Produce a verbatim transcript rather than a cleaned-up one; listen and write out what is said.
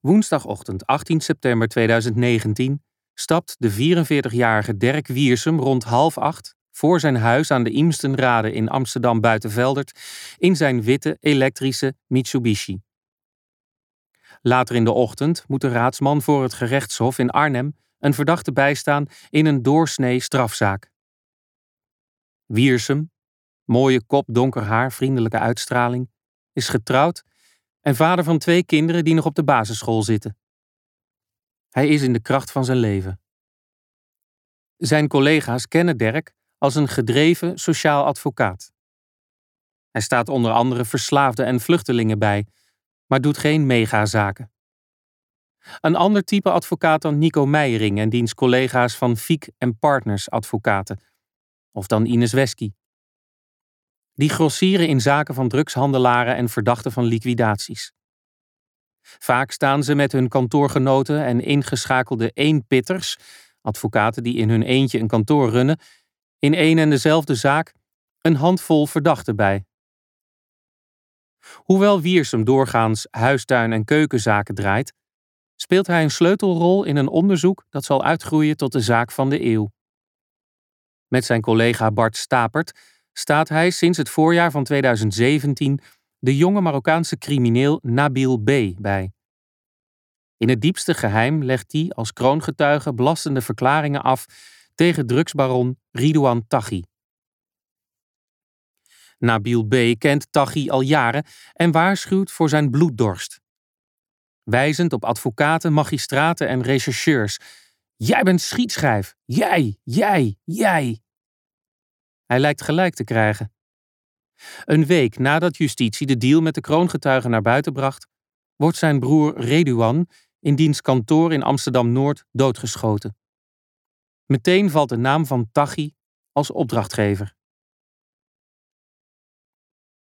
Woensdagochtend achttien september tweeduizend negentien stapt de vierenveertigjarige Derk Wiersum rond half acht voor zijn huis aan de Eemstenrade in Amsterdam-Buitenveldert in zijn witte elektrische Mitsubishi. Later in de ochtend moet de raadsman voor het gerechtshof in Arnhem een verdachte bijstaan in een doorsnee strafzaak. Wiersum, mooie kop, donker haar, vriendelijke uitstraling, is getrouwd en vader van twee kinderen die nog op de basisschool zitten. Hij is in de kracht van zijn leven. Zijn collega's kennen Derk als een gedreven sociaal advocaat. Hij staat onder andere verslaafden en vluchtelingen bij, maar doet geen megazaken. Een ander type advocaat dan Nico Meijering en diens collega's van Fiek en Partners advocaten, of dan Ines Wesky. Die grossieren in zaken van drugshandelaren en verdachten van liquidaties. Vaak staan ze met hun kantoorgenoten en ingeschakelde eenpitters, advocaten die in hun eentje een kantoor runnen, in één en dezelfde zaak een handvol verdachten bij. Hoewel Wiersum doorgaans huistuin- en keukenzaken draait, speelt hij een sleutelrol in een onderzoek dat zal uitgroeien tot de zaak van de eeuw. Met zijn collega Bart Stapert staat hij sinds het voorjaar van tweeduizend zeventien de jonge Marokkaanse crimineel Nabil B. bij. In het diepste geheim legt hij als kroongetuige belastende verklaringen af tegen drugsbaron Ridouan Taghi. Nabil B. kent Taghi al jaren en waarschuwt voor zijn bloeddorst. Wijzend op advocaten, magistraten en rechercheurs. Jij bent schietschijf. Jij, jij, jij. Hij lijkt gelijk te krijgen. Een week nadat justitie de deal met de kroongetuige naar buiten bracht, wordt zijn broer Redouan in diens kantoor in Amsterdam-Noord doodgeschoten. Meteen valt de naam van Taghi als opdrachtgever.